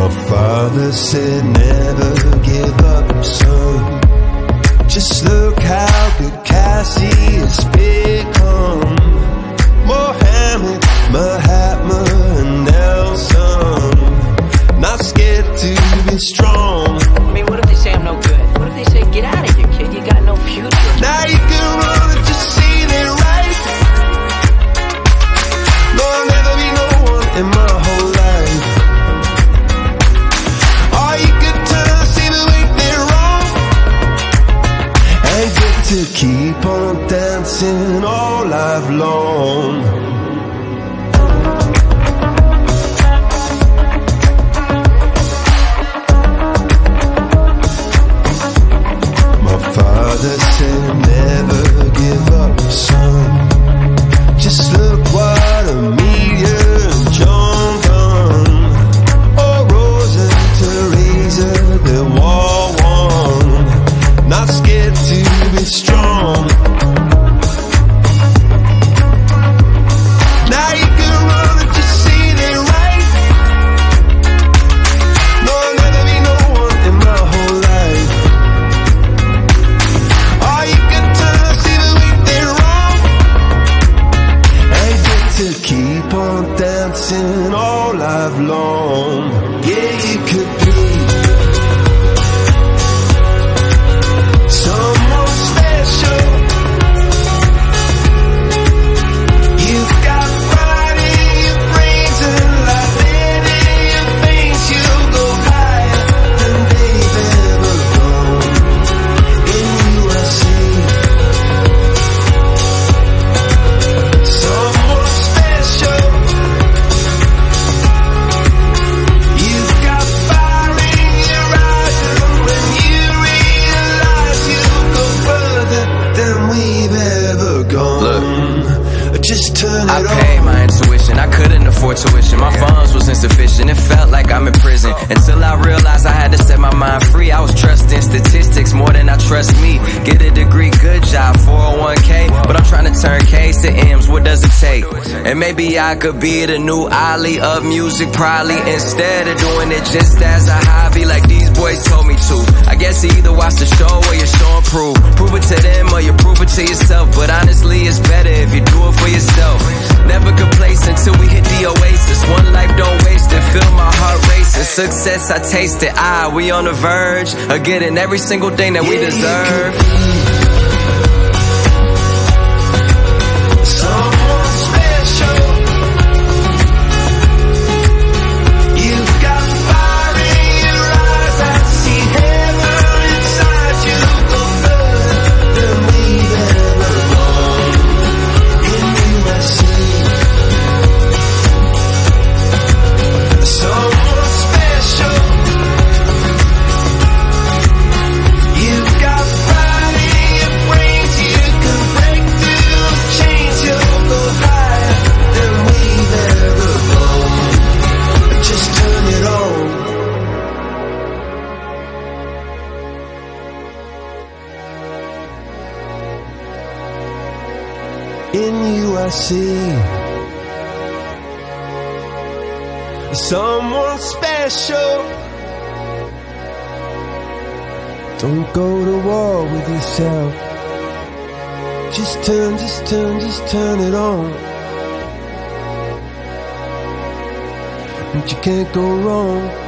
My father said never give up, son. Just look how good Cassie has become. Mohammed, Mahatma, and Nelson. Not scared to be strong. I mean, what if they say I'm no good? What if they say, get out of here, kid, you got no future? Now you can run and just see it right. No, I'll never be no one in my whole life. Or you could turn, see the weak, they're wrong, and get to keep on dancing all life long. Father said never give up, son. Just look what a meteor and John done. Oh, Rose and Teresa, they're war one. Not scared to be strong. Now you can run and just see it right. No, I'll never be no one in my whole life. To keep on dancing all life long. Yeah, you could be someone special. You've got pride in your brains and like that in your face. You'll go higher than they've ever gone. In you I see someone special. You've got fire in your eyes, and when you realize you'll go further than we've ever gone. Look, just turn it I on. paid my intuition, I couldn't afford tuition. My funds was insufficient, it felt like I'm in prison. Until I realized I had to set my mind free. I was trusting statistics more than I trust me. Get a degree, good job, 401k. But I'm trying to turn K's to M's, what does it take? And maybe I could be the new Ali of music, probably. Instead of doing it just as a hobby like these boys told me to. I guess you either watch the show or you show and prove. Prove it to them or you prove it to yourself. But honestly, it's better if you do it for yourself. Never complacent till we hit the oasis. One life, don't waste it, feel my heart racing. Success, I taste it, we on the verge of getting every single thing that we deserve. Someone special. You've got fire in your eyes, I see heaven inside you. Go further than we've ever gone. In you I see someone special. You've got pride in your brains, you can break through those chains. You'll go higher than we've ever gone. Just turn it on. In you I see someone special. Don't go to war with yourself. Just turn it on. And you can't go wrong.